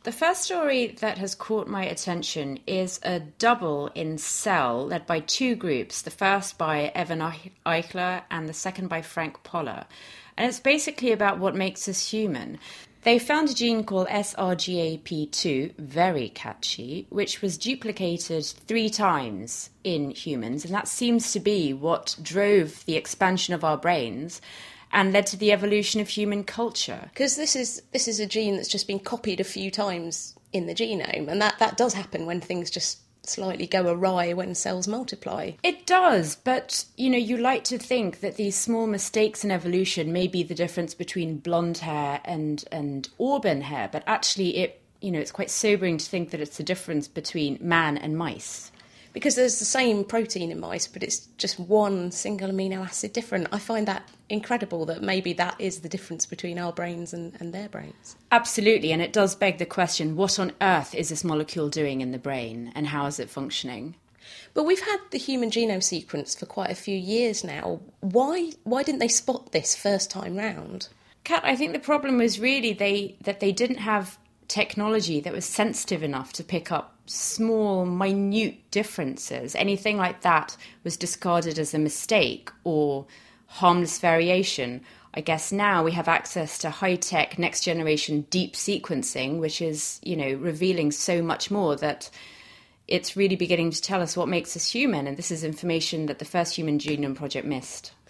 The first story that has caught my attention is a double in Cell led by two groups, the first by Evan Eichler and the second by Frank Poller. And it's basically about what makes us human. They found a gene called SRGAP2, very catchy, which was duplicated 3 times in humans. And that seems to be what drove the expansion of our brains and led to the evolution of human culture. Because this is a gene that's just been copied a few times in the genome, and that does happen when things just slightly go awry when cells multiply. It does, but, you like to think that these small mistakes in evolution may be the difference between blonde hair and auburn hair, but actually it's quite sobering to think that it's the difference between man and mice. Because there's the same protein in mice, but it's just one single amino acid different. I find that incredible that maybe that is the difference between our brains and their brains. Absolutely, and it does beg the question, what on earth is this molecule doing in the brain and how is it functioning? But we've had the human genome sequence for quite a few years now. Why didn't they spot this first time round? Kat, I think the problem was really that they didn't have technology that was sensitive enough to pick up small, minute differences. Anything like that was discarded as a mistake or harmless variation. I guess now we have access to high-tech, next-generation deep sequencing, which is, revealing so much more that it's really beginning to tell us what makes us human. And this is information that the first Human Genome Project missed.